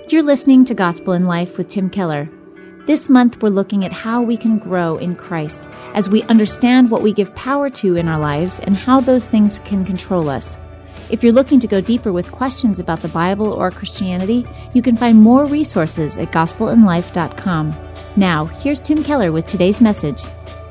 You're listening to Gospel in Life with Tim Keller. This month, we're looking at how we can grow in Christ as we understand what we give power to in our lives and how those things can control us. If you're looking to go deeper with questions about the Bible or Christianity, you can find more resources at gospelinlife.com. Now, here's Tim Keller with today's message.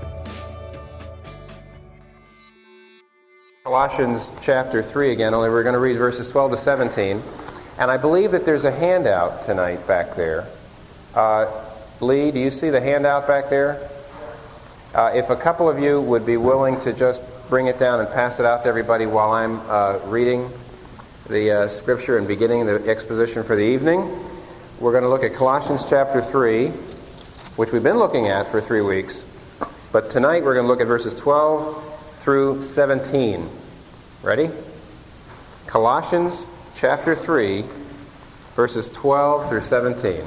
Colossians chapter 3 again, only we're going to read verses 12 to 17. And I believe that there's a handout tonight back there. Lee, do you see the handout back there? If a couple of you would be willing to just bring it down and pass it out to everybody while I'm reading the scripture and beginning the exposition for the evening. We're going to look at Colossians chapter 3, which we've been looking at for 3 weeks. But tonight we're going to look at verses 12 through 17. Ready? Colossians chapter 3, verses 12 through 17.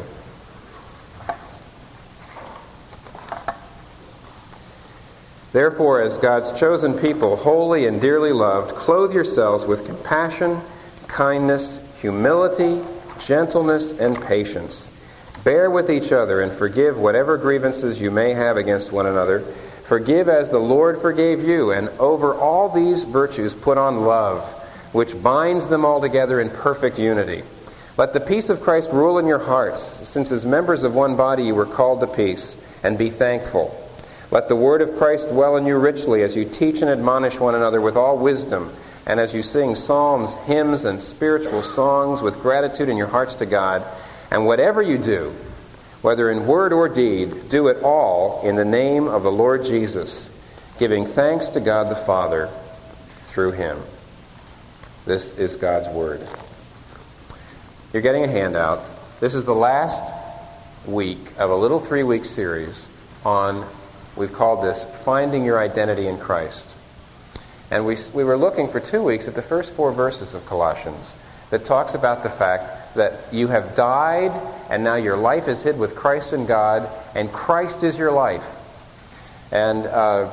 Therefore, as God's chosen people, holy and dearly loved, clothe yourselves with compassion, kindness, humility, gentleness, and patience. Bear with each other and forgive whatever grievances you may have against one another. Forgive as the Lord forgave you, and over all these virtues put on love, which binds them all together in perfect unity. Let the peace of Christ rule in your hearts, since as members of one body you were called to peace, and be thankful. Let the word of Christ dwell in you richly as you teach and admonish one another with all wisdom, and as you sing psalms, hymns, and spiritual songs with gratitude in your hearts to God. And whatever you do, whether in word or deed, do it all in the name of the Lord Jesus, giving thanks to God the Father through Him. This is God's Word. You're getting a handout. This is the last week of a little 3-week series on, we've called this, Finding Your Identity in Christ. And we were looking for 2 weeks at the first 4 verses of Colossians that talks about the fact that you have died and now your life is hid with Christ in God, and Christ is your life. And,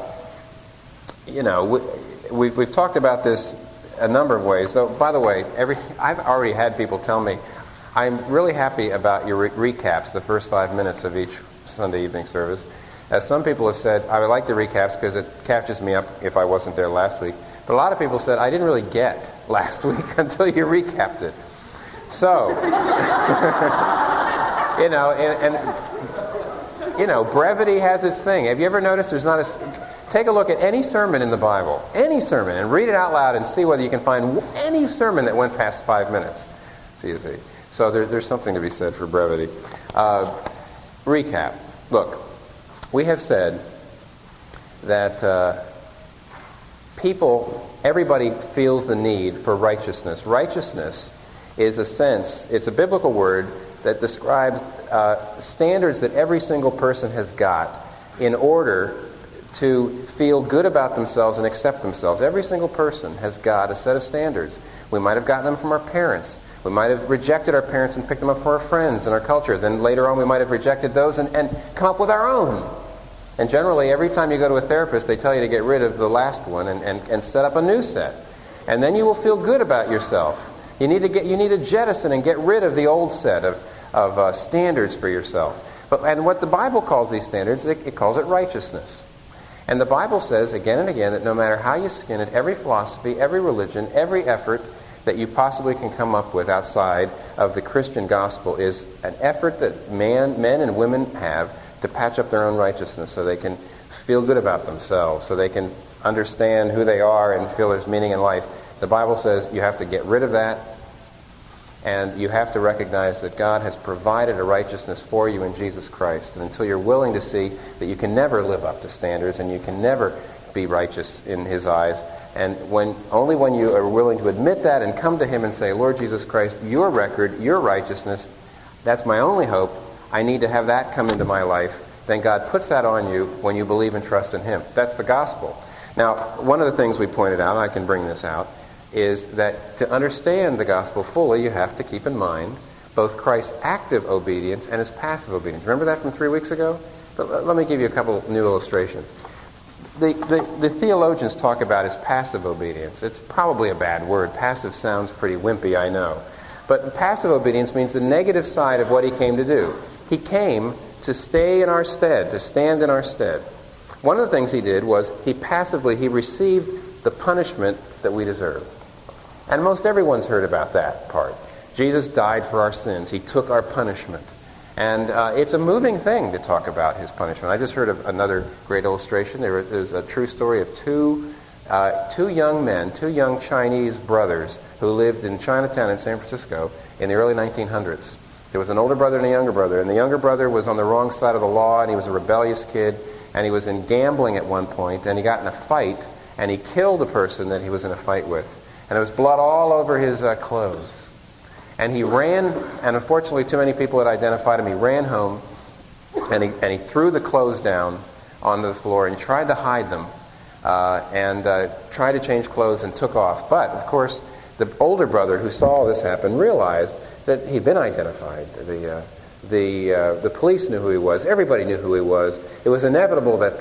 we've talked about this a number of ways. Though, by the way, I've already had people tell me, I'm really happy about your recaps, the first 5 minutes of each Sunday evening service. As some people have said, I would like the recaps because it catches me up if I wasn't there last week. But a lot of people said, I didn't really get last week until you recapped it. So, brevity has its thing. Have you ever noticed take a look at any sermon in the Bible, any sermon, and read it out loud and see whether you can find any sermon that went past 5 minutes. See. So there's something to be said for brevity. Recap. Look, we have said that everybody feels the need for righteousness. Righteousness is it's a biblical word that describes standards that every single person has got in order to feel good about themselves and accept themselves. Every single person has got a set of standards. We might have gotten them from our parents. We might have rejected our parents and picked them up from our friends and our culture. Then later on we might have rejected those and come up with our own. And generally, every time you go to a therapist, they tell you to get rid of the last one and set up a new set. And then you will feel good about yourself. You need to jettison and get rid of the old set of standards for yourself. And what the Bible calls these standards, it calls it righteousness. And the Bible says again and again that no matter how you skin it, every philosophy, every religion, every effort that you possibly can come up with outside of the Christian gospel is an effort that men and women have to patch up their own righteousness so they can feel good about themselves, so they can understand who they are and feel there's meaning in life. The Bible says you have to get rid of that, and you have to recognize that God has provided a righteousness for you in Jesus Christ. And until you're willing to see that you can never live up to standards and you can never be righteous in His eyes, and only when you are willing to admit that and come to Him and say, Lord Jesus Christ, your record, your righteousness, that's my only hope. I need to have that come into my life. Then God puts that on you when you believe and trust in Him. That's the gospel. Now, one of the things we pointed out, and I can bring this out, is that to understand the gospel fully, you have to keep in mind both Christ's active obedience and His passive obedience. Remember that from 3 weeks ago? But let me give you a couple new illustrations. The theologians talk about His passive obedience. It's probably a bad word. Passive sounds pretty wimpy, I know. But passive obedience means the negative side of what he came to do. He came to stay in our stead, to stand in our stead. One of the things he did was he received the punishment that we deserve. And most everyone's heard about that part. Jesus died for our sins. He took our punishment. And it's a moving thing to talk about his punishment. I just heard of another great illustration. There's a true story of two young Chinese brothers who lived in Chinatown in San Francisco in the early 1900s. There was an older brother and a younger brother, and the younger brother was on the wrong side of the law, and he was a rebellious kid, and he was in gambling at one point, and he got in a fight, and he killed the person that he was in a fight with. And there was blood all over his clothes. And he ran, and unfortunately too many people had identified him. He ran home, and he threw the clothes down onto the floor, and he tried to hide them, and tried to change clothes and took off. But, of course, the older brother who saw all this happen realized that he'd been identified. The police knew who he was. Everybody knew who he was. It was inevitable that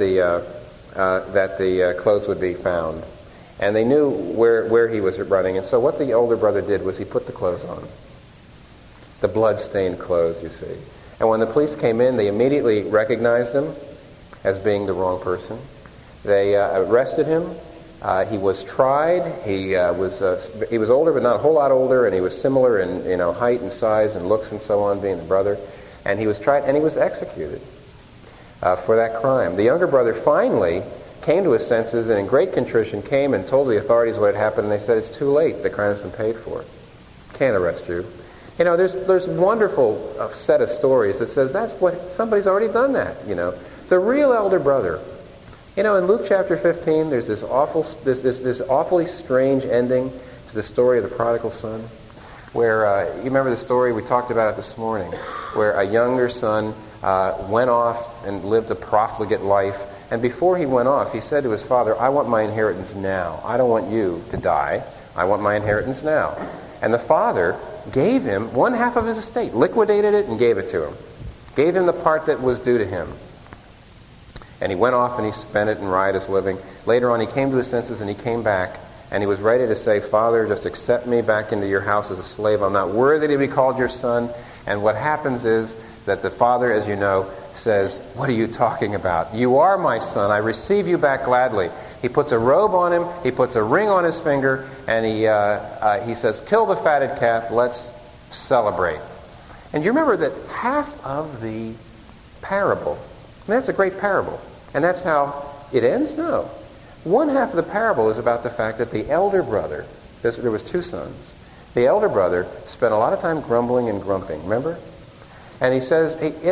the clothes would be found. And they knew where he was running. And so what the older brother did was he put the clothes on. The blood-stained clothes, you see. And when the police came in, they immediately recognized him as being the wrong person. They arrested him. He was tried. He was older, but not a whole lot older, and he was similar in height and size and looks and so on, being the brother. And he was tried, and he was executed for that crime. The younger brother finally came to his senses, and in great contrition came and told the authorities what had happened, and they said, "It's too late. The crime's been paid for. Can't arrest you." There's a wonderful set of stories that says that's what somebody's already done that. The real elder brother. In Luke chapter 15, there's this awfully strange ending to the story of the prodigal son, where you remember the story, we talked about it this morning, where a younger son went off and lived a profligate life, and before he went off, he said to his father, "I want my inheritance now. I don't want you to die. I want my inheritance now." And the father gave him one half of his estate, liquidated it and gave it to him. Gave him the part that was due to him. And he went off and he spent it in riotous living. Later on he came to his senses and he came back and he was ready to say, "Father, just accept me back into your house as a slave. I'm not worthy to be called your son." And what happens is that the father, as you know, says, "What are you talking about? You are my son. I receive you back gladly." He puts a robe on him, he puts a ring on his finger, and he says, "Kill the fatted calf, let's celebrate." And you remember that half of the parable, that's a great parable, and that's how it ends? No. One half of the parable is about the fact that the elder brother, there was two sons, the elder brother spent a lot of time grumbling and grumping, remember? And he says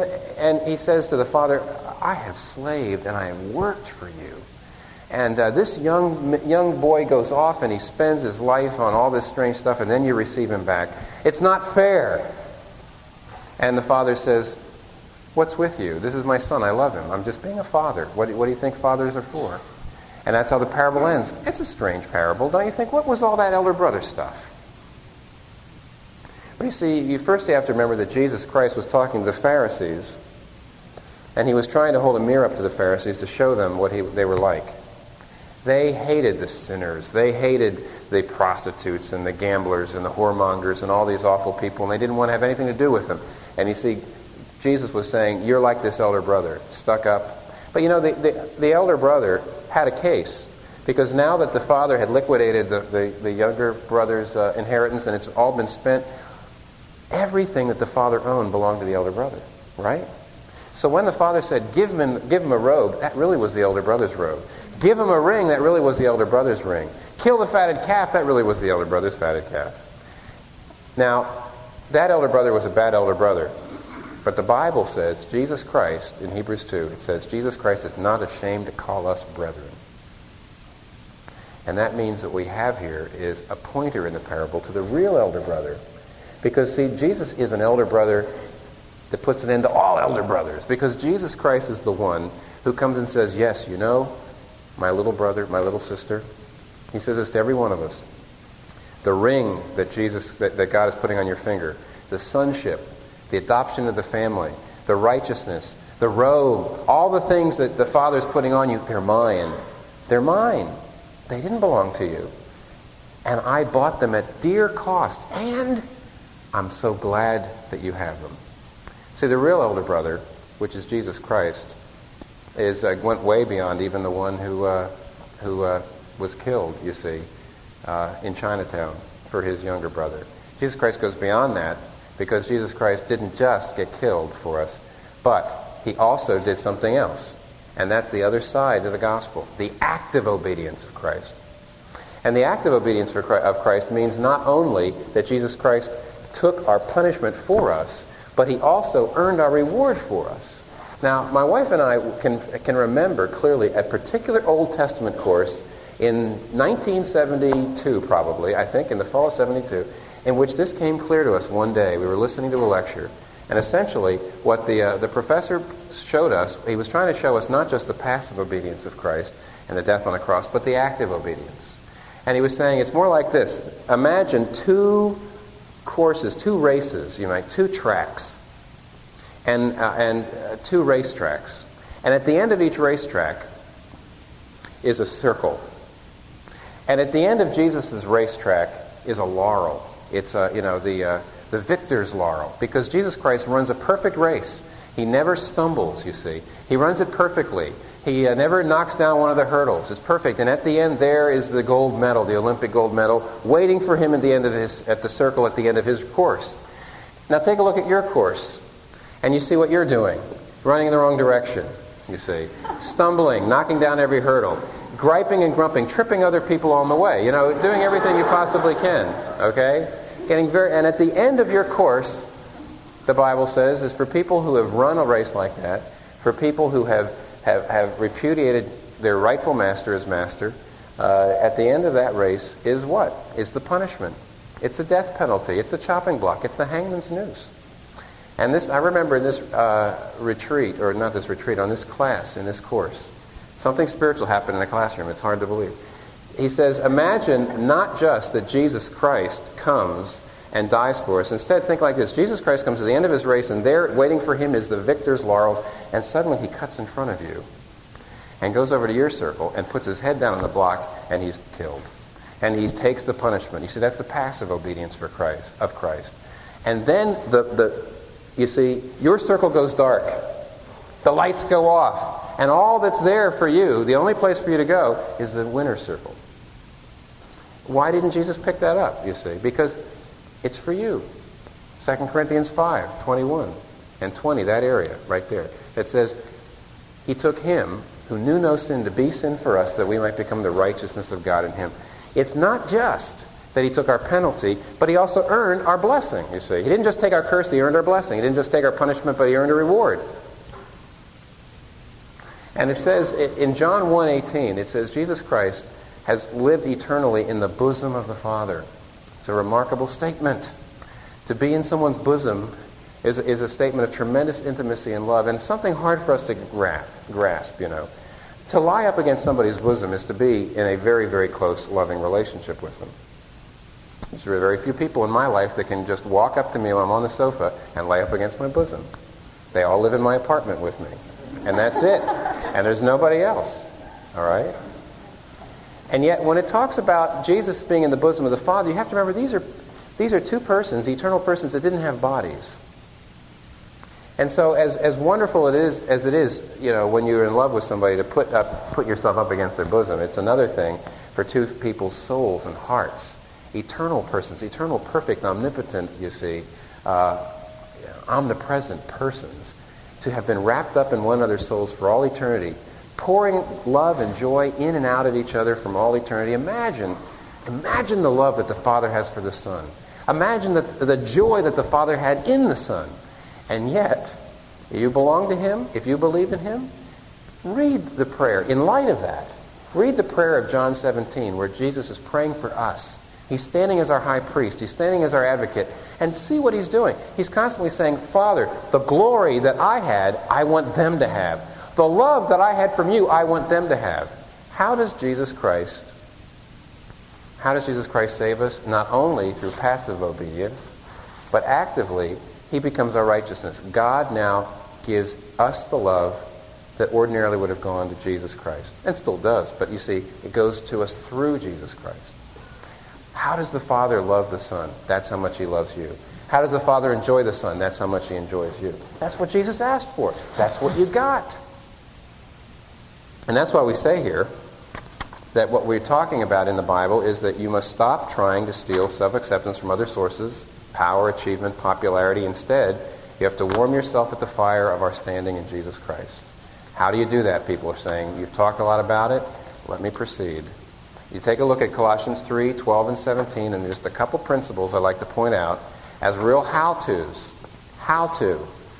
to the father, "I have slaved and I have worked for you." And this young boy goes off and he spends his life on all this strange stuff, and then you receive him back. It's not fair. And the father says, "What's with you? This is my son. I love him. I'm just being a father. What do you think fathers are for?" And that's how the parable ends. It's a strange parable, don't you think? What was all that elder brother stuff? Well, you see, you have to remember that Jesus Christ was talking to the Pharisees, and he was trying to hold a mirror up to the Pharisees to show them what they were like. They hated the sinners. They hated the prostitutes and the gamblers and the whoremongers and all these awful people, and they didn't want to have anything to do with them. And you see, Jesus was saying, "You're like this elder brother, stuck up." But the elder brother had a case, because now that the father had liquidated the younger brother's inheritance and it's all been spent, everything that the father owned belonged to the elder brother, right? So when the father said, give him a robe, that really was the elder brother's robe. Give him a ring, that really was the elder brother's ring. Kill the fatted calf, that really was the elder brother's fatted calf. Now, that elder brother was a bad elder brother. But the Bible says, Jesus Christ, in Hebrews 2, it says, Jesus Christ is not ashamed to call us brethren. And that means that we have here is a pointer in the parable to the real elder brother. Because, see, Jesus is an elder brother that puts an end to all elder brothers. Because Jesus Christ is the one who comes and says, "Yes, my little brother, my little sister." He says this to every one of us. The ring that God is putting on your finger, the sonship, the adoption of the family, the righteousness, the robe, all the things that the Father is putting on you, they're mine. They're mine. They didn't belong to you. And I bought them at dear cost. And I'm so glad that you have them. See, the real elder brother, which is Jesus Christ, went way beyond even the one who was killed, you see, in Chinatown for his younger brother. Jesus Christ goes beyond that because Jesus Christ didn't just get killed for us, but he also did something else. And that's the other side of the gospel, the active obedience of Christ. And the active obedience of Christ means not only that Jesus Christ took our punishment for us, but he also earned our reward for us. Now, my wife and I can remember clearly a particular Old Testament course in 1972, probably, I think, in the fall of 72, in which this came clear to us one day. We were listening to a lecture, and essentially what the professor showed us, he was trying to show us not just the passive obedience of Christ and the death on the cross, but the active obedience. And he was saying it's more like this. Imagine two courses, two races, two tracks, and two racetracks. And at the end of each racetrack is a circle. And at the end of Jesus' racetrack is a laurel. It's the victor's laurel, because Jesus Christ runs a perfect race. He never stumbles, you see. He runs it perfectly. He never knocks down one of the hurdles. It's perfect. And at the end there is the gold medal, the Olympic gold medal, waiting for him at the circle at the end of his course. Now take a look at your course, and you see what you're doing. Running in the wrong direction, you see. Stumbling, knocking down every hurdle, griping and grumping, tripping other people on the way. Doing everything you possibly can, okay? And at the end of your course, the Bible says, is for people who have run a race like that, for people who have repudiated their rightful master as master, at the end of that race is what? Is the punishment. It's the death penalty. It's the chopping block. It's the hangman's noose. And this, I remember in this retreat, or not this retreat, on this class, in this course, something spiritual happened in a classroom. It's hard to believe. He says, imagine not just that Jesus Christ comes and dies for us. Instead, think like this. Jesus Christ comes to the end of his race, and there, waiting for him, is the victor's laurels, and suddenly he cuts in front of you and goes over to your circle and puts his head down on the block, and he's killed. And he takes the punishment. You see, that's the passive obedience of Christ. And then, you see, your circle goes dark. The lights go off. And all that's there for you, the only place for you to go, is the winner's circle. Why didn't Jesus pick that up, you see? Because it's for you. 2 Corinthians 5, 21 and 20, that area right there. It says, he took him who knew no sin to be sin for us, that we might become the righteousness of God in him. It's not just that he took our penalty, but he also earned our blessing, you see. He didn't just take our curse, he earned our blessing. He didn't just take our punishment, but he earned a reward. And it says in John 1:18, it says Jesus Christ has lived eternally in the bosom of the Father. It's a remarkable statement. To be in someone's bosom is a statement of tremendous intimacy and love, and something hard for us to grasp, To lie up against somebody's bosom is to be in a very, very close, loving relationship with them. There's very few people in my life that can just walk up to me when I'm on the sofa and lay up against my bosom. They all live in my apartment with me. And that's it. And there's nobody else. All right? And yet, when it talks about Jesus being in the bosom of the Father, you have to remember these are two persons, eternal persons that didn't have bodies. And so, as wonderful as it is, when you're in love with somebody, to put yourself up against their bosom, it's another thing for two people's souls and hearts. Eternal persons, eternal, perfect, omnipotent, you see, omnipresent persons, to have been wrapped up in one another's souls for all eternity, pouring love and joy in and out of each other from all eternity. Imagine the love that the Father has for the Son. Imagine the joy that the Father had in the Son. And yet, you belong to him, if you believe in him, read the prayer. In light of that, read the prayer of John 17, where Jesus is praying for us. He's standing as our high priest. He's standing as our advocate. And see what he's doing. He's constantly saying, Father, the glory that I had, I want them to have. The love that I had from you, I want them to have. How does Jesus Christ save us? Not only through passive obedience, but actively, he becomes our righteousness. God now gives us the love that ordinarily would have gone to Jesus Christ. And still does, but you see, it goes to us through Jesus Christ. How does the Father love the Son? That's how much he loves you. How does the Father enjoy the Son? That's how much he enjoys you. That's what Jesus asked for. That's what you got. And that's why we say here that what we're talking about in the Bible is that you must stop trying to steal self-acceptance from other sources, power, achievement, popularity. Instead, you have to warm yourself at the fire of our standing in Jesus Christ. How do you do that? People are saying, you've talked a lot about it. Let me proceed. You take a look at Colossians 3, 12 and 17, and there's just a couple principles I'd like to point out as real how-tos. How to.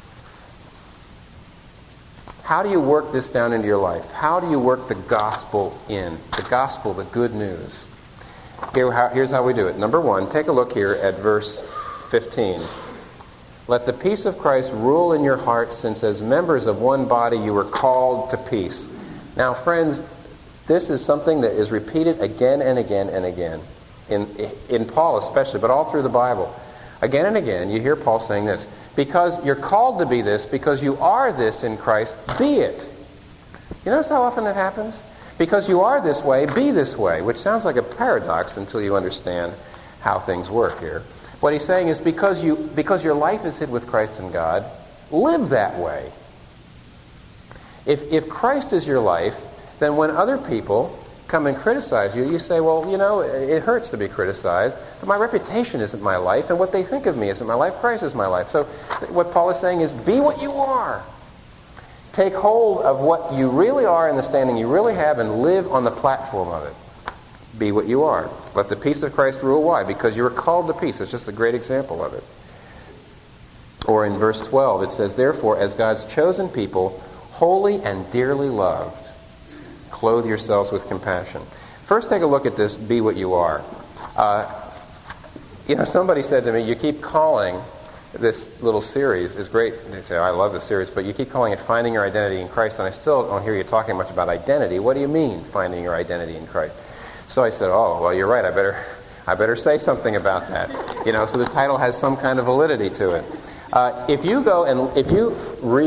How do you work this down into your life? How do you work the gospel in? The gospel, the good news. Here's how we do it. Number one, take a look here at verse 15. Let the peace of Christ rule in your hearts, since as members of one body you were called to peace. Now, friends, this is something that is repeated again and again and again. In Paul especially, but all through the Bible. Again and again, you hear Paul saying this. Because you're called to be this, because you are this in Christ, be it. You notice how often it happens? Because you are this way, be this way, which sounds like a paradox until you understand how things work here. What he's saying is because your life is hid with Christ in God, live that way. If Christ is your life, then when other people come and criticize you, you say, well, you know, it hurts to be criticized, but my reputation isn't my life, and what they think of me isn't my life. Christ is my life. So what Paul is saying is, be what you are. Take hold of what you really are and the standing you really have and live on the platform of it. Be what you are. Let the peace of Christ rule. Why? Because you were called to peace. It's just a great example of it. Or in verse 12, it says, therefore, as God's chosen people, holy and dearly loved, clothe yourselves with compassion. First, take a look at this, be what you are. Somebody said to me, you keep calling this little series, is great. They say, I love this series, but you keep calling it Finding Your Identity in Christ, and I still don't hear you talking much about identity. What do you mean, finding your identity in Christ? So I said, oh, well, you're right. I better say something about that. So the title has some kind of validity to it. If you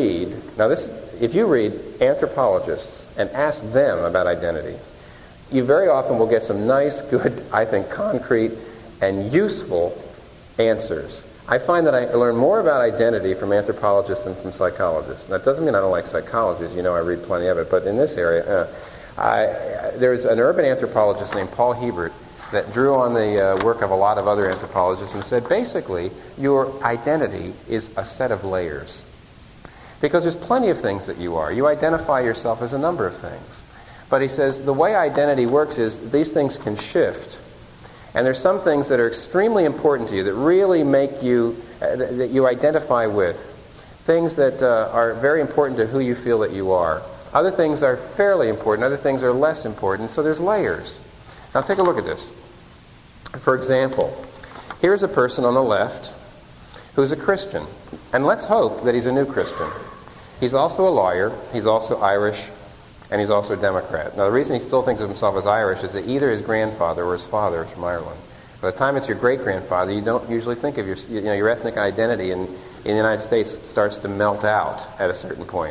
read anthropologists and ask them about identity, you very often will get some nice, good, I think, concrete and useful answers. I find that I learn more about identity from anthropologists than from psychologists. That doesn't mean I don't like psychology. As you know, I read plenty of it. But in this area, there's an urban anthropologist named Paul Hebert that drew on the work of a lot of other anthropologists and said, basically, your identity is a set of layers. Because there's plenty of things that you are. You identify yourself as a number of things. But he says the way identity works is these things can shift. And there's some things that are extremely important to you that really make you, that you identify with. Things that are very important to who you feel that you are. Other things are fairly important. Other things are less important. So there's layers. Now take a look at this. For example, here's a person on the left who's a Christian. And let's hope that he's a new Christian. He's also a lawyer. He's also Irish. And he's also a Democrat. Now, the reason he still thinks of himself as Irish is that either his grandfather or his father is from Ireland. By the time it's your great-grandfather, you don't usually think of your ethnic identity in the United States starts to melt out at a certain point.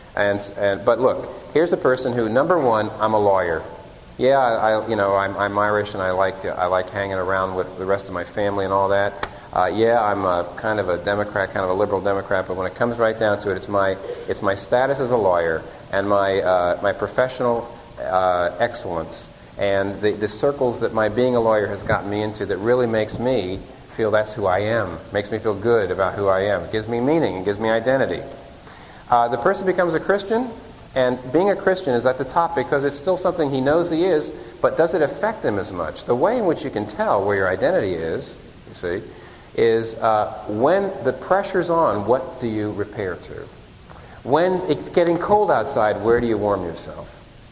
But look, here's a person who, number one, I'm a lawyer. Yeah, I'm Irish and I like hanging around with the rest of my family and all that. I'm a kind of a Democrat, kind of a liberal Democrat. But when it comes right down to it, it's my status as a lawyer and my professional excellence and the circles that my being a lawyer has gotten me into that really makes me feel that's who I am. Makes me feel good about who I am. It gives me meaning. It gives me identity. The person becomes a Christian. And being a Christian is at the top because it's still something he knows he is, but does it affect him as much? The way in which you can tell where your identity is, you see, is when the pressure's on, what do you repair to? When it's getting cold outside, where do you warm yourself?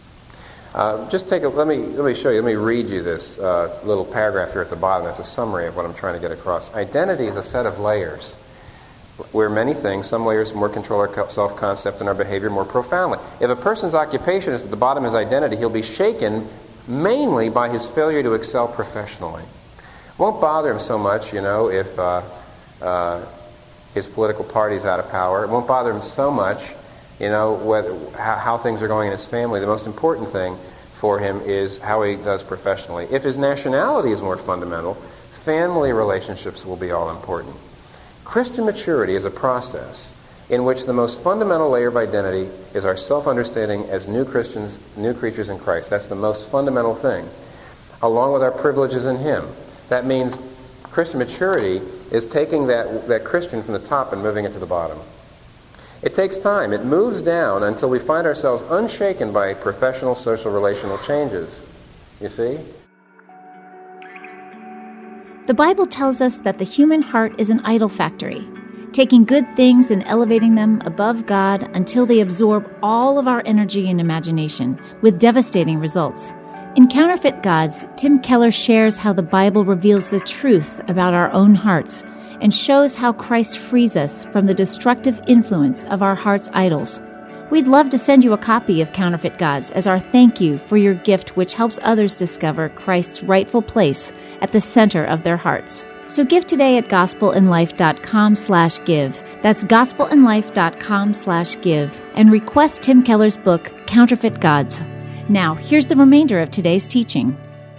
Let me show you, let me read you this little paragraph here at the bottom. That's a summary of what I'm trying to get across. Identity is a set of layers. Where many things, some layers more control our self-concept and our behavior more profoundly. If a person's occupation is at the bottom of his identity, he'll be shaken mainly by his failure to excel professionally. It won't bother him so much, if his political party's out of power. It won't bother him so much, how things are going in his family. The most important thing for him is how he does professionally. If his nationality is more fundamental, family relationships will be all important. Christian maturity is a process in which the most fundamental layer of identity is our self-understanding as new Christians, new creatures in Christ. That's the most fundamental thing, along with our privileges in him. That means Christian maturity is taking that Christian from the top and moving it to the bottom. It takes time. It moves down until we find ourselves unshaken by professional, social, relational changes. You see? The Bible tells us that the human heart is an idol factory, taking good things and elevating them above God until they absorb all of our energy and imagination, with devastating results. In Counterfeit Gods, Tim Keller shares how the Bible reveals the truth about our own hearts and shows how Christ frees us from the destructive influence of our heart's idols. We'd love to send you a copy of Counterfeit Gods as our thank you for your gift, which helps others discover Christ's rightful place at the center of their hearts. So give today at gospelandlife.com/give. That's gospelandlife.com/give. And request Tim Keller's book, Counterfeit Gods. Now, here's the remainder of today's teaching.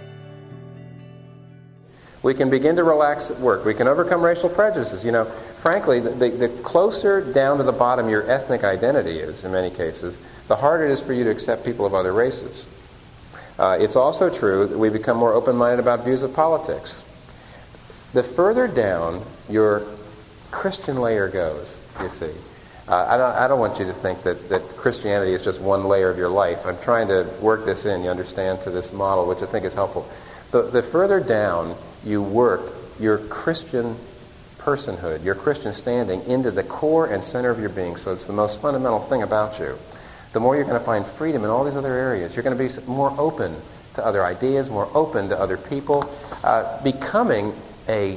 We can begin to relax at work. We can overcome racial prejudices. Frankly, the closer down to the bottom your ethnic identity is, in many cases, the harder it is for you to accept people of other races. It's also true that we become more open-minded about views of politics. The further down your Christian layer goes, you see. I don't want you to think that Christianity is just one layer of your life. I'm trying to work this in, you understand, to this model, which I think is helpful. The further down you work your Christian personhood, your Christian standing, into the core and center of your being, so it's the most fundamental thing about you, the more you're going to find freedom in all these other areas. You're going to be more open to other ideas, more open to other people, becoming an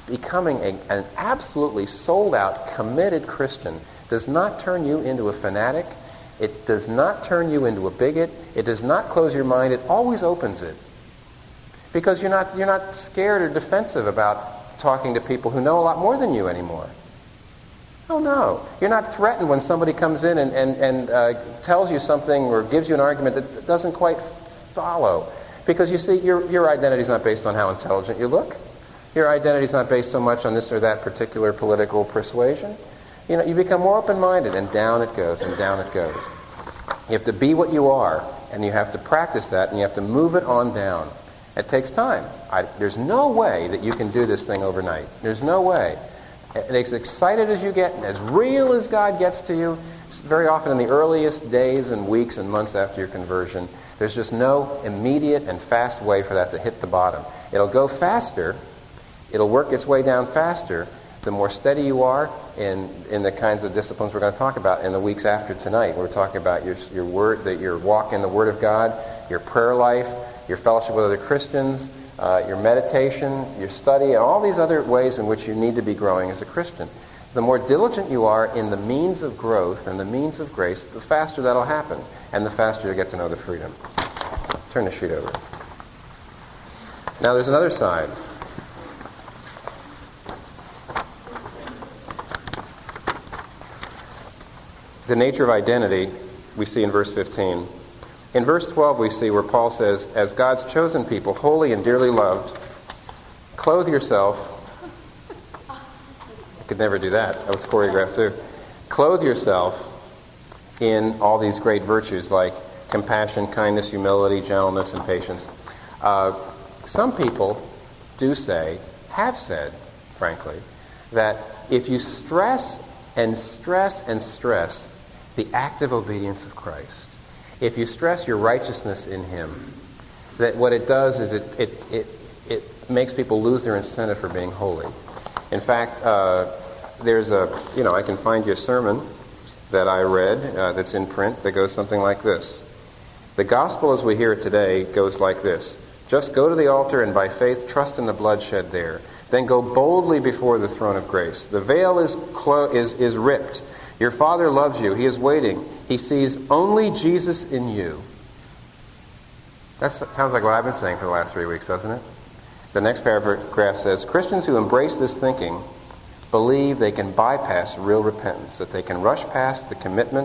absolutely sold-out, committed Christian does not turn you into a fanatic. It does not turn you into a bigot. It does not close your mind. It always opens it. Because you're not scared or defensive about talking to people who know a lot more than you anymore. Oh, no. You're not threatened when somebody comes in and tells you something or gives you an argument that doesn't quite follow. Because, you see, your identity is not based on how intelligent you look. Your identity is not based so much on this or that particular political persuasion. You become more open-minded, and down it goes, and down it goes. You have to be what you are, and you have to practice that, and you have to move it on down. It takes time. There's no way that you can do this thing overnight. There's no way. As excited as you get, and as real as God gets to you, very often in the earliest days and weeks and months after your conversion, there's just no immediate and fast way for that to hit the bottom. It'll go faster. It'll work its way down faster the more steady you are in the kinds of disciplines we're going to talk about in the weeks after tonight. We're talking about your word, your walk in the Word of God, your prayer life, your fellowship with other Christians, your meditation, your study, and all these other ways in which you need to be growing as a Christian. The more diligent you are in the means of growth and the means of grace, the faster that'll happen, and the faster you get to know the freedom. Turn the sheet over. Now there's another side. The nature of identity we see in verse 15. In verse 12 we see where Paul says, as God's chosen people, holy and dearly loved, clothe yourself. I could never do that. That was choreographed too. Clothe yourself in all these great virtues like compassion, kindness, humility, gentleness, and patience. Some people do say, have said, frankly, that if you stress and stress and stress the active obedience of Christ, if you stress your righteousness in Him, that what it does is it makes people lose their incentive for being holy. In fact, there's I can find you a sermon that I read that's in print that goes something like this. The gospel as we hear it today goes like this. Just go to the altar and by faith trust in the blood shed there. Then go boldly before the throne of grace. The veil is ripped. Your Father loves you. He is waiting. He sees only Jesus in you. That sounds like what I've been saying for the last 3 weeks, doesn't it? The next paragraph says, Christians who embrace this thinking believe they can bypass real repentance, that they can rush past the commitment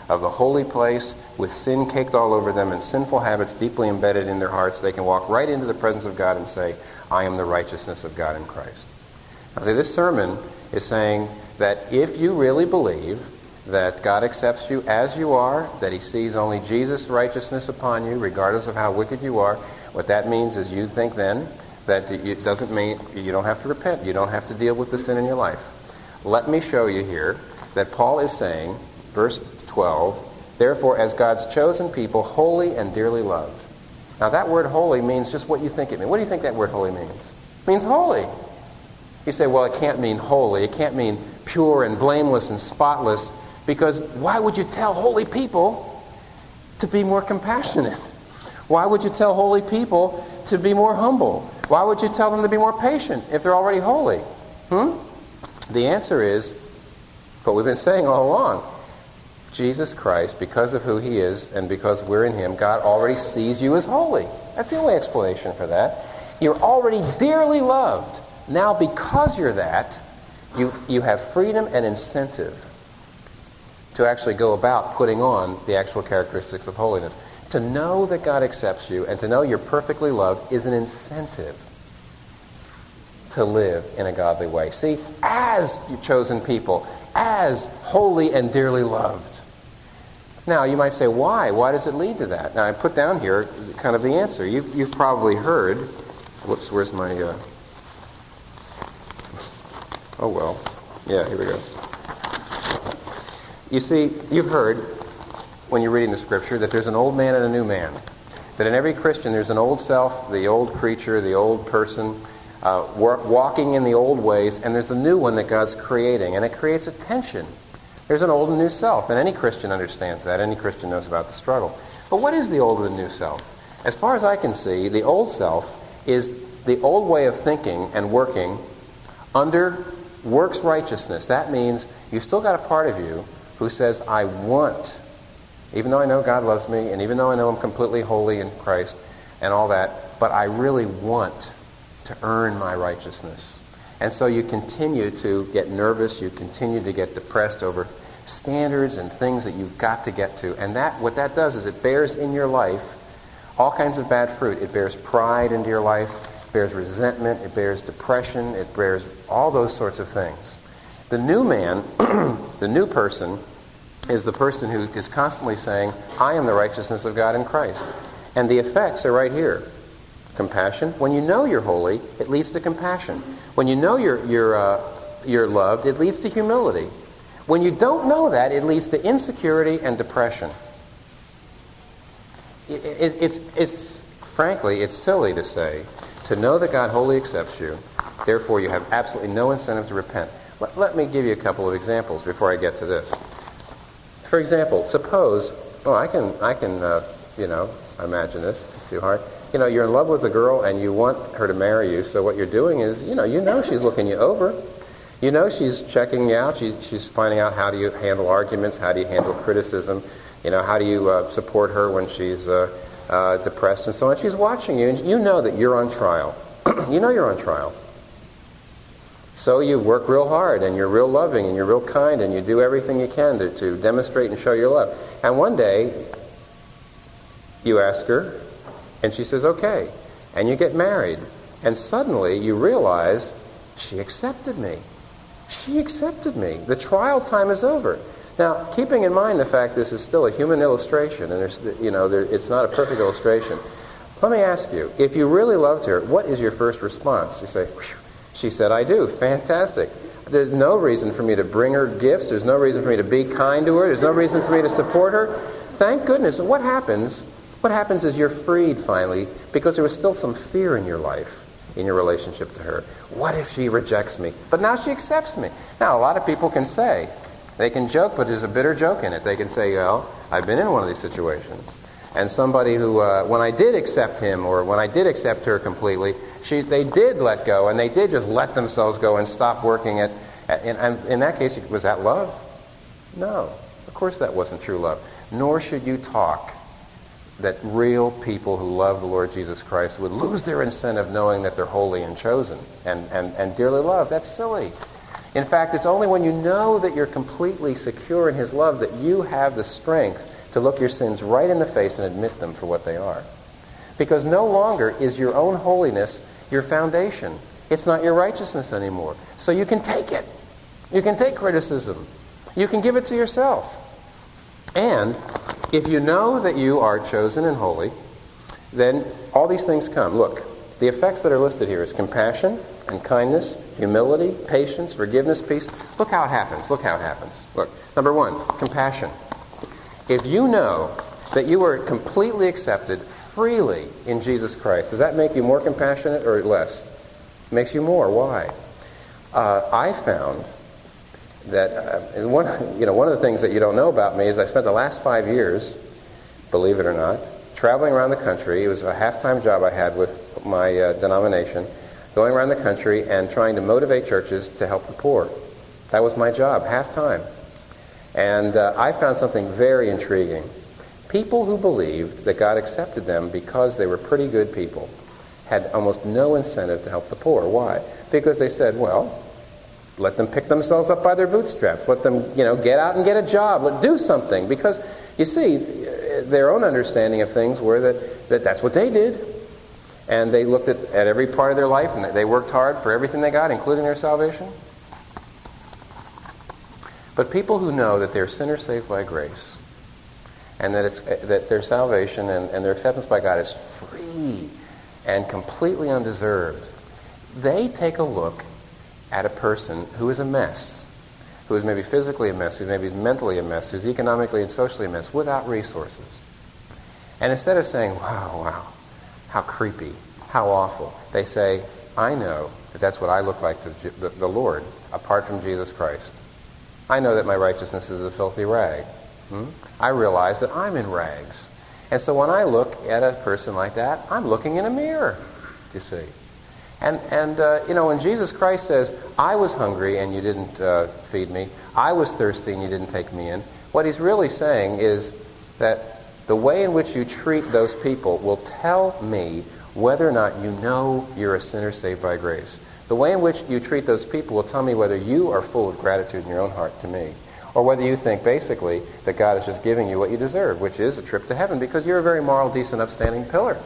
of the holy place with sin caked all over them and sinful habits deeply embedded in their hearts, they can walk right into the presence of God and say, I am the righteousness of God in Christ. Now, see, this sermon is saying that if you really believe that God accepts you as you are, that he sees only Jesus' righteousness upon you, regardless of how wicked you are, what that means is you think then that it doesn't mean you don't have to repent. You don't have to deal with the sin in your life. Let me show you here that Paul is saying, verse 12, therefore, as God's chosen people, holy and dearly loved. Now, that word holy means just what you think it means. What do you think that word holy means? It means holy. You say, well, it can't mean holy. It can't mean pure and blameless and spotless, because why would you tell holy people to be more compassionate? Why would you tell holy people to be more humble? Why would you tell them to be more patient if they're already holy? The answer is what we've been saying all along. Jesus Christ, because of who he is and because we're in him, God already sees you as holy. That's the only explanation for that. You're already dearly loved. Now, because you're that, you have freedom and incentive to actually go about putting on the actual characteristics of holiness. To know that God accepts you and to know you're perfectly loved is an incentive to live in a godly way. See, as your chosen people, as holy and dearly loved. Now, you might say, why? Why does it lead to that? Now, I put down here kind of the answer. You've probably heard... Whoops, where's my... Oh, well. Yeah, here we go. You see, you've heard, when you're reading the Scripture, that there's an old man and a new man. That in every Christian there's an old self, the old creature, the old person, walking in the old ways, and there's a new one that God's creating, and it creates a tension. There's an old and new self, and any Christian understands that. Any Christian knows about the struggle. But what is the old and new self? As far as I can see, the old self is the old way of thinking and working under works righteousness. That means you still got a part of you who says, I want, even though I know God loves me, and even though I know I'm completely holy in Christ and all that, but I really want to earn my righteousness. And so you continue to get nervous, you continue to get depressed over standards and things that you've got to get to. And what that does is it bears in your life all kinds of bad fruit. It bears pride into your life, it bears resentment, it bears depression, it bears all those sorts of things. The new man, the new person, is the person who is constantly saying, I am the righteousness of God in Christ. And the effects are right here. Compassion. When you know you're holy, it leads to compassion. When you know you're loved, it leads to humility. When you don't know that, it leads to insecurity and depression. Frankly, it's silly to say, to know that God wholly accepts you, therefore you have absolutely no incentive to repent. Let me give you a couple of examples before I get to this. For example, suppose, I can imagine this, it's too hard. You're in love with a girl and you want her to marry you, so what you're doing is, you know she's looking you over. You know she's checking you out. She's finding out how do you handle arguments, how do you handle criticism, how do you support her when she's depressed and so on. She's watching you, and you know that you're on trial. You know you're on trial. So you work real hard, and you're real loving, and you're real kind, and you do everything you can to demonstrate and show your love. And one day, you ask her, and she says, okay. And you get married. And suddenly, you realize, she accepted me. She accepted me. The trial time is over. Now, keeping in mind the fact this is still a human illustration, and it's not a perfect illustration, let me ask you, if you really loved her, what is your first response? You say, whew. She said, I do. Fantastic. There's no reason for me to bring her gifts. There's no reason for me to be kind to her. There's no reason for me to support her. Thank goodness. And what happens? What happens is you're freed finally, because there was still some fear in your life, in your relationship to her. What if she rejects me? But now she accepts me. Now, a lot of people can say, they can joke, but there's a bitter joke in it. They can say, well, I've been in one of these situations. And somebody who, when I did accept him, or when I did accept her completely, they did let go, and they did just let themselves go and stop working at and in that case, was that love? No. Of course that wasn't true love. Nor should you talk that real people who love the Lord Jesus Christ would lose their incentive knowing that they're holy and chosen and dearly loved. That's silly. In fact, it's only when you know that you're completely secure in His love that you have the strength to look your sins right in the face and admit them for what they are. Because no longer is your own holiness your foundation. It's not your righteousness anymore. So you can take it. You can take criticism. You can give it to yourself. And if you know that you are chosen and holy, then all these things come. Look, the effects that are listed here is compassion and kindness, humility, patience, forgiveness, peace. Look how it happens. Look how it happens. Look, number one, compassion. If you know that you are completely accepted freely in Jesus Christ, does that make you more compassionate or less? It makes you more. Why? I found that one of the things that you don't know about me is I spent the last 5 years, believe it or not, traveling around the country. It was a half-time job I had with my denomination, going around the country and trying to motivate churches to help the poor. That was my job, half-time. And I found something very intriguing. People who believed that God accepted them because they were pretty good people had almost no incentive to help the poor. Why? Because they said, well, let them pick themselves up by their bootstraps. Let them, get out and get a job. Do something. Because, you see, their own understanding of things were that's what they did. And they looked at every part of their life, and they worked hard for everything they got, including their salvation. But people who know that they're sinners saved by grace, and that their salvation and their acceptance by God is free and completely undeserved, they take a look at a person who is a mess, who is maybe physically a mess, who's maybe mentally a mess, who's economically and socially a mess, without resources. And instead of saying, wow, how creepy, how awful, they say, I know that that's what I look like to the Lord, apart from Jesus Christ. I know that my righteousness is a filthy rag. I realize that I'm in rags. And so when I look at a person like that, I'm looking in a mirror, you see. And when Jesus Christ says, I was hungry and you didn't feed me, I was thirsty and you didn't take me in, what he's really saying is that the way in which you treat those people will tell me whether or not you know you're a sinner saved by grace. The way in which you treat those people will tell me whether you are full of gratitude in your own heart to me, or whether you think basically that God is just giving you what you deserve, which is a trip to heaven because you're a very moral, decent, upstanding pillar.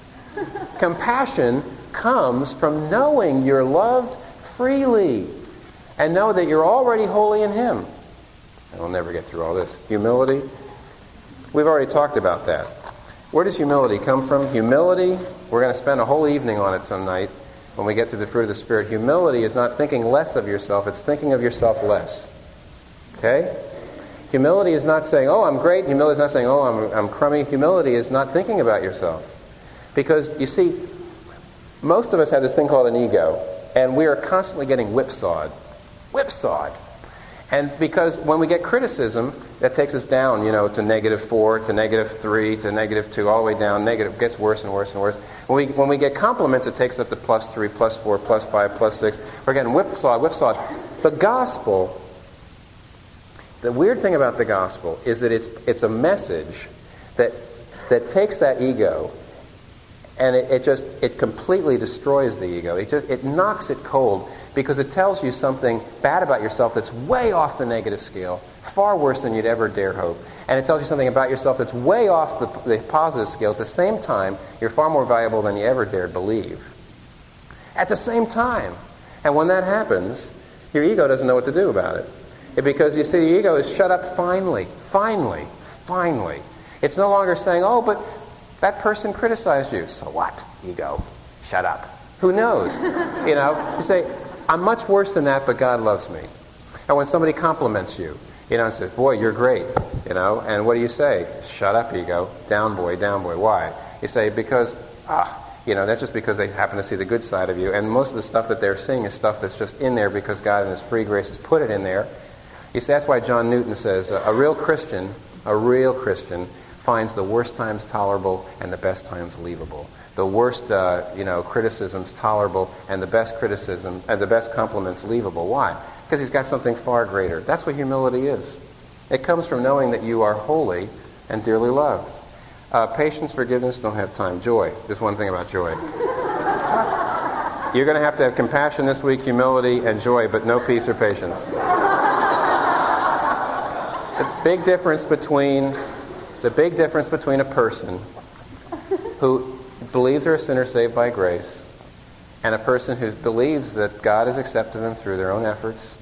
Compassion comes from knowing you're loved freely and know that you're already holy in Him. And we'll never get through all this. Humility. We've already talked about that. Where does humility come from? Humility, we're going to spend a whole evening on it some night when we get to the fruit of the Spirit. Humility is not thinking less of yourself, it's thinking of yourself less. Okay? Humility is not saying, oh, I'm great. Humility is not saying, oh, I'm crummy. Humility is not thinking about yourself. Because, you see, most of us have this thing called an ego, and we are constantly getting whipsawed. Whipsawed. And because when we get criticism, that takes us down, to -4, to -3, to -2, all the way down. Negative gets worse and worse and worse. When we get compliments, it takes up to +3, +4, +5, +6. We're getting whipsawed. The gospel, the weird thing about the gospel is that it's a message that takes that ego and it completely destroys the ego. It knocks it cold because it tells you something bad about yourself that's way off the negative scale, far worse than you'd ever dare hope. And it tells you something about yourself that's way off the positive scale. At the same time, you're far more valuable than you ever dared believe. At the same time. And when that happens, your ego doesn't know what to do about it. Because, you see, the ego is shut up finally. It's no longer saying, oh, but that person criticized you. So what, ego? Shut up. Who knows? You say, I'm much worse than that, but God loves me. And when somebody compliments you, and says, boy, you're great, and what do you say? Shut up, ego. Down, boy. Why? You say, because, that's just because they happen to see the good side of you. And most of the stuff that they're seeing is stuff that's just in there because God in His free grace has put it in there. You see, that's why John Newton says, a real Christian finds the worst times tolerable and the best times leavable. The worst, criticisms tolerable and the best criticism and the best compliments leavable. Why? Because he's got something far greater. That's what humility is. It comes from knowing that you are holy and dearly loved. Patience, forgiveness, don't have time. Joy. Just one thing about joy. You're going to have compassion this week, humility, and joy, but no peace or patience. The big difference between a person who believes they're a sinner saved by grace and a person who believes that God has accepted them through their own efforts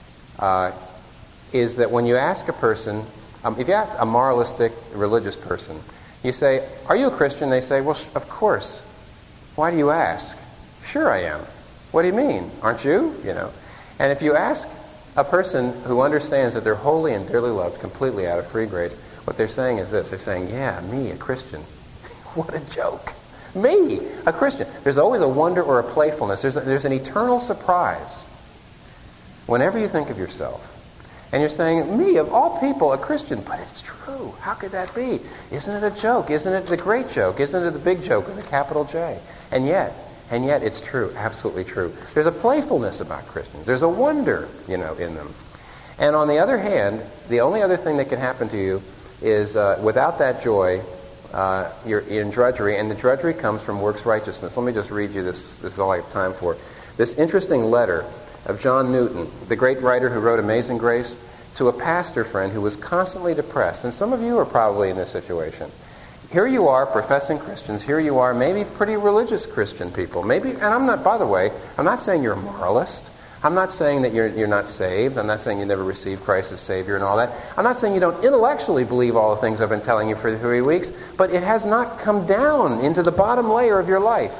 is that when you ask a person, if you ask a moralistic religious person, you say, "Are you a Christian?" They say, "Well, of course. Why do you ask?" "Sure I am." "What do you mean? Aren't you?" And if you ask a person who understands that they're holy and dearly loved, completely out of free grace, what they're saying is this. They're saying, "Yeah, me, a Christian. What a joke. Me, a Christian." There's always a wonder or a playfulness. There's an eternal surprise whenever you think of yourself. And you're saying, "Me, of all people, a Christian." But it's true. How could that be? Isn't it a joke? Isn't it the great joke? Isn't it the big joke with a capital J? And yet it's true, absolutely true. There's a playfulness about Christians. There's a wonder, in them. And on the other hand, the only other thing that can happen to you is without that joy, you're in drudgery, and the drudgery comes from works righteousness. Let me just read you this. This is all I have time for. This interesting letter of John Newton, the great writer who wrote Amazing Grace, to a pastor friend who was constantly depressed. And some of you are probably in this situation. Here you are, professing Christians. Here you are, maybe pretty religious Christian people. Maybe, and I'm not, by the way, I'm not saying you're a moralist. I'm not saying that you're not saved. I'm not saying you never received Christ as Savior and all that. I'm not saying you don't intellectually believe all the things I've been telling you for 3 weeks, but it has not come down into the bottom layer of your life.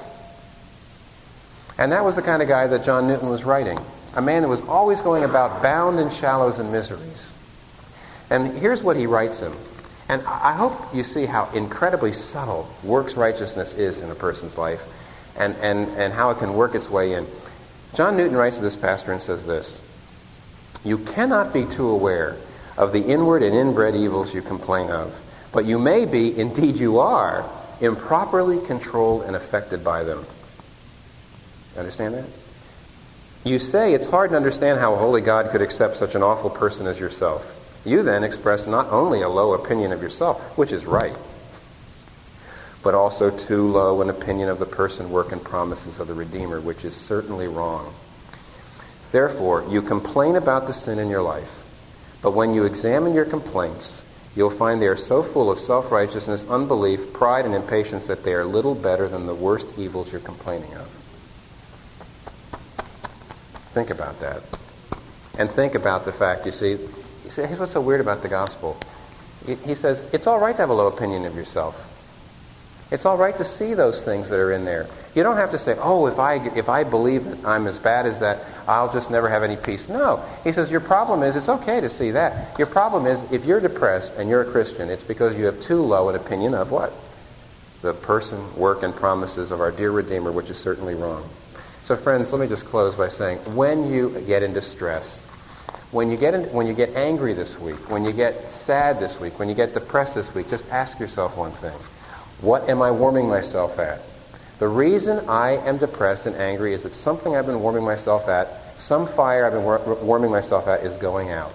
And that was the kind of guy that John Newton was writing. A man that was always going about bound in shallows and miseries. And here's what he writes him. And I hope you see how incredibly subtle works righteousness is in a person's life and how it can work its way in. John Newton writes to this pastor and says this: "You cannot be too aware of the inward and inbred evils you complain of, but you may be, indeed you are, improperly controlled and affected by them." Understand that? You say it's hard to understand how a holy God could accept such an awful person as yourself. You then express not only a low opinion of yourself, which is right, but also too low an opinion of the person, work, and promises of the Redeemer, which is certainly wrong. Therefore, you complain about the sin in your life, but when you examine your complaints, you'll find they are so full of self-righteousness, unbelief, pride, and impatience that they are little better than the worst evils you're complaining of. Think about that. And think about the fact, you see, here's what's so weird about the gospel. He says, it's all right to have a low opinion of yourself. It's all right to see those things that are in there. You don't have to say, "Oh, if I believe that I'm as bad as that, I'll just never have any peace." No. He says, your problem is, it's okay to see that. Your problem is, if you're depressed and you're a Christian, it's because you have too low an opinion of what? The person, work, and promises of our dear Redeemer, which is certainly wrong. So friends, let me just close by saying, when you get in distress, when you get angry this week, when you get sad this week, when you get depressed this week, just ask yourself one thing. What am I warming myself at? The reason I am depressed and angry is that something I've been warming myself at, some fire I've been warming myself at is going out.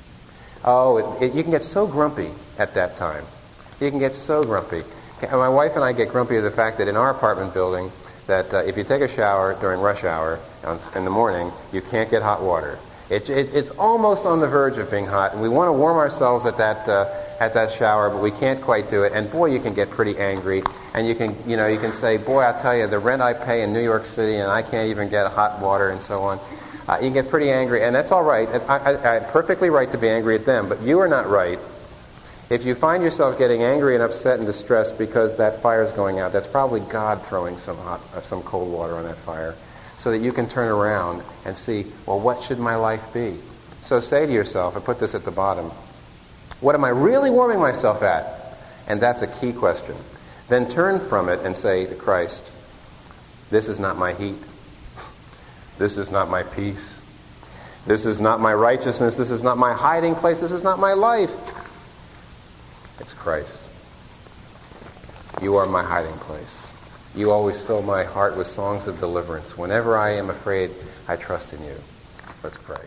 Oh, you can get so grumpy at that time. You can get so grumpy. My wife and I get grumpy at the fact that in our apartment building, that if you take a shower during rush hour in the morning, you can't get hot water. It's almost on the verge of being hot, and we want to warm ourselves at that shower, but we can't quite do it. And boy, you can get pretty angry, and you can say, "Boy, I'll tell you, the rent I pay in New York City, and I can't even get hot water," and so on. You can get pretty angry, and that's all right. I'm perfectly right to be angry at them, but you are not right. If you find yourself getting angry and upset and distressed because that fire is going out, that's probably God throwing some cold water on that fire, so that you can turn around and see, well, what should my life be? So say to yourself, I put this at the bottom, what am I really warming myself at? And that's a key question. Then turn from it and say to Christ, this is not my heat. This is not my peace. This is not my righteousness. This is not my hiding place. This is not my life. It's Christ. You are my hiding place. You always fill my heart with songs of deliverance. Whenever I am afraid, I trust in you. Let's pray.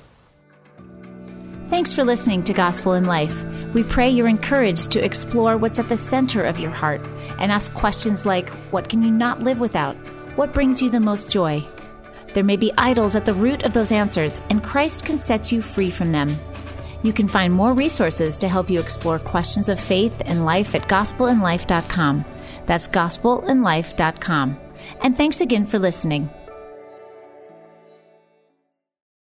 Thanks for listening to Gospel in Life. We pray you're encouraged to explore what's at the center of your heart and ask questions like, what can you not live without? What brings you the most joy? There may be idols at the root of those answers, and Christ can set you free from them. You can find more resources to help you explore questions of faith and life at gospelandlife.com. That's gospelandlife.com. And thanks again for listening.